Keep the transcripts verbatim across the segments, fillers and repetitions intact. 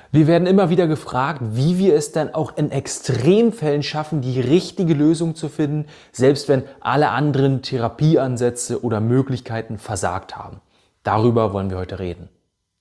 Wir werden immer wieder gefragt, wie wir es dann auch in Extremfällen schaffen, die richtige Lösung zu finden, selbst wenn alle anderen Therapieansätze oder Möglichkeiten versagt haben. Darüber wollen wir heute reden.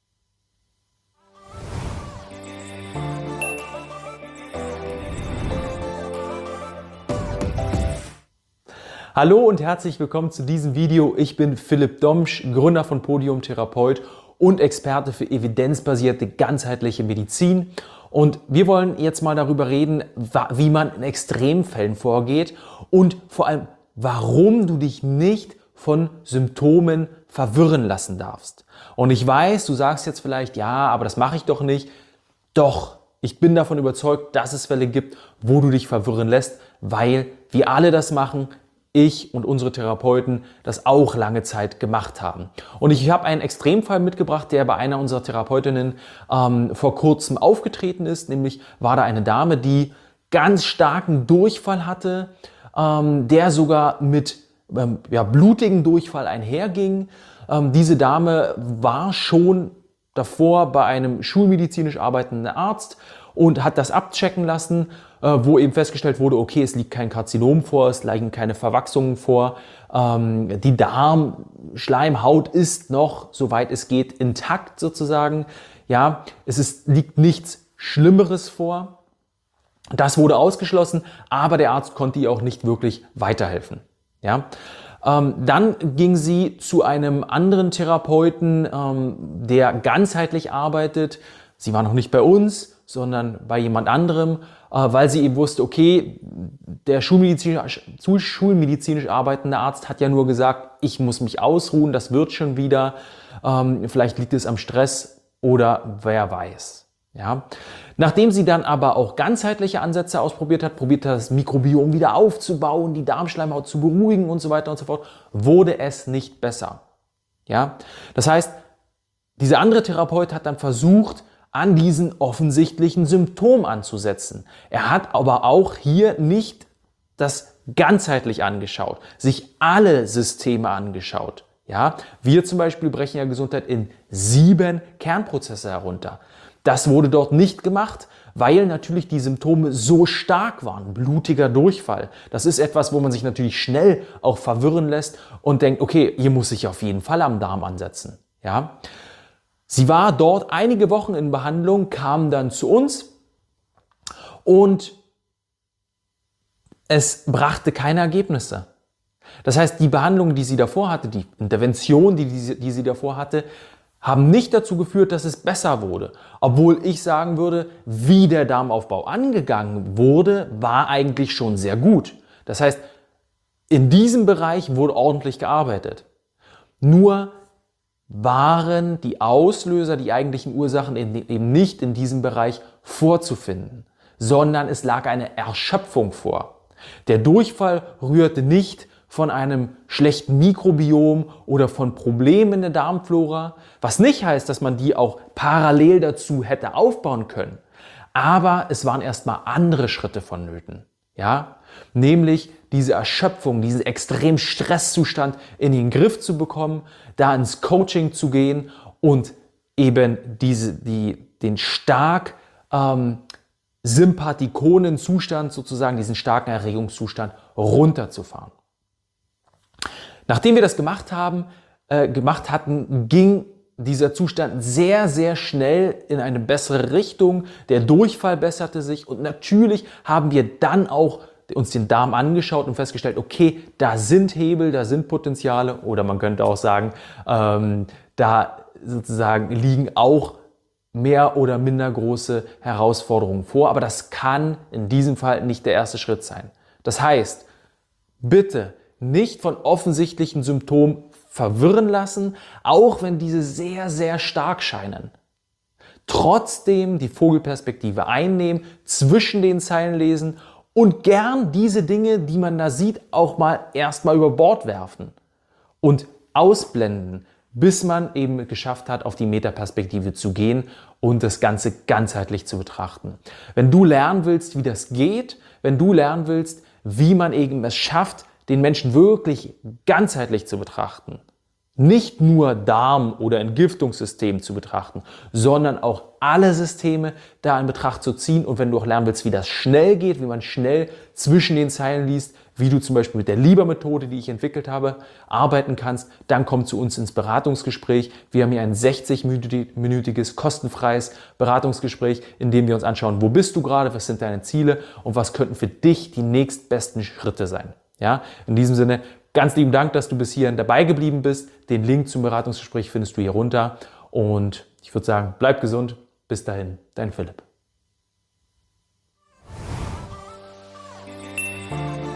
Hallo und herzlich willkommen zu diesem Video. Ich bin Philipp Domsch, Gründer von Podium Therapeut und Experte für evidenzbasierte ganzheitliche Medizin. Und wir wollen jetzt mal darüber reden, wie man in Extremfällen vorgeht und vor allem, warum du dich nicht von Symptomen verwirren lassen darfst. Und ich weiß, du sagst jetzt vielleicht, ja, aber das mache ich doch nicht. Doch, ich bin davon überzeugt, dass es Fälle gibt, wo du dich verwirren lässt, weil wir alle das machen. Ich und unsere Therapeuten das auch lange Zeit gemacht haben. Und ich habe einen Extremfall mitgebracht, der bei einer unserer Therapeutinnen ähm, vor kurzem aufgetreten ist. Nämlich war da eine Dame, die ganz starken Durchfall hatte, ähm, der sogar mit ähm, ja, blutigem Durchfall einherging. Ähm, diese Dame war schon davor bei einem schulmedizinisch arbeitenden Arzt und hat das abchecken lassen, wo eben festgestellt wurde, okay, es liegt kein Karzinom vor, es liegen keine Verwachsungen vor, ähm, die Darmschleimhaut ist noch, soweit es geht, intakt sozusagen. Ja, es ist, liegt nichts Schlimmeres vor. Das wurde ausgeschlossen, aber der Arzt konnte ihr auch nicht wirklich weiterhelfen. Ja. Ähm, dann ging sie zu einem anderen Therapeuten, ähm, der ganzheitlich arbeitet. Sie war noch nicht bei uns, sondern bei jemand anderem, weil sie eben wusste, okay, der schulmedizinisch, schulmedizinisch arbeitende Arzt hat ja nur gesagt, ich muss mich ausruhen, das wird schon wieder, ähm, vielleicht liegt es am Stress oder wer weiß. Ja. Nachdem sie dann aber auch ganzheitliche Ansätze ausprobiert hat, probiert hat, das Mikrobiom wieder aufzubauen, die Darmschleimhaut zu beruhigen und so weiter und so fort, wurde es nicht besser. Ja. Das heißt, dieser andere Therapeut hat dann versucht, an diesen offensichtlichen Symptom anzusetzen. Er hat aber auch hier nicht das ganzheitlich angeschaut, sich alle Systeme angeschaut. Ja, wir zum Beispiel brechen ja Gesundheit in sieben Kernprozesse herunter. Das wurde dort nicht gemacht, weil natürlich die Symptome so stark waren. Blutiger Durchfall. Das ist etwas, wo man sich natürlich schnell auch verwirren lässt und denkt, okay, hier muss ich auf jeden Fall am Darm ansetzen. Ja. Sie war dort einige Wochen in Behandlung, kam dann zu uns und es brachte keine Ergebnisse. Das heißt, die Behandlung, die sie davor hatte, die Intervention, die, die, die sie davor hatte, haben nicht dazu geführt, dass es besser wurde. Obwohl ich sagen würde, wie der Darmaufbau angegangen wurde, war eigentlich schon sehr gut. Das heißt, in diesem Bereich wurde ordentlich gearbeitet. Nur waren die Auslöser, die eigentlichen Ursachen eben nicht in diesem Bereich vorzufinden, sondern es lag eine Erschöpfung vor. Der Durchfall rührte nicht von einem schlechten Mikrobiom oder von Problemen in der Darmflora, was nicht heißt, dass man die auch parallel dazu hätte aufbauen können. Aber es waren erstmal andere Schritte vonnöten. Ja? Nämlich diese Erschöpfung, diesen extremen Stresszustand in den Griff zu bekommen, da ins Coaching zu gehen und eben diese, die, den stark ähm, sympathikonen Zustand, sozusagen diesen starken Erregungszustand runterzufahren. Nachdem wir das gemacht haben, äh, gemacht hatten, ging dieser Zustand sehr, sehr schnell in eine bessere Richtung. Der Durchfall besserte sich und natürlich haben wir dann auch uns den Darm angeschaut und festgestellt, okay, da sind Hebel, da sind Potenziale oder man könnte auch sagen, ähm, da sozusagen liegen auch mehr oder minder große Herausforderungen vor, aber das kann in diesem Fall nicht der erste Schritt sein. Das heißt, bitte nicht von offensichtlichen Symptomen verwirren lassen, auch wenn diese sehr, sehr stark scheinen. Trotzdem die Vogelperspektive einnehmen, zwischen den Zeilen lesen und gern diese Dinge, die man da sieht, auch mal erstmal über Bord werfen und ausblenden, bis man eben geschafft hat, auf die Metaperspektive zu gehen und das Ganze ganzheitlich zu betrachten. Wenn du lernen willst, wie das geht, wenn du lernen willst, wie man eben es schafft, den Menschen wirklich ganzheitlich zu betrachten, nicht nur Darm- oder Entgiftungssystem zu betrachten, sondern auch alle Systeme da in Betracht zu ziehen. Und wenn du auch lernen willst, wie das schnell geht, wie man schnell zwischen den Zeilen liest, wie du zum Beispiel mit der Lieber-Methode, die ich entwickelt habe, arbeiten kannst, dann komm zu uns ins Beratungsgespräch. Wir haben hier ein sechzig-minütiges kostenfreies Beratungsgespräch, in dem wir uns anschauen, wo bist du gerade, was sind deine Ziele und was könnten für dich die nächstbesten Schritte sein. Ja, in diesem Sinne, ganz lieben Dank, dass du bis hierhin dabei geblieben bist. Den Link zum Beratungsgespräch findest du hier runter. Und ich würde sagen, bleib gesund. Bis dahin, dein Philipp.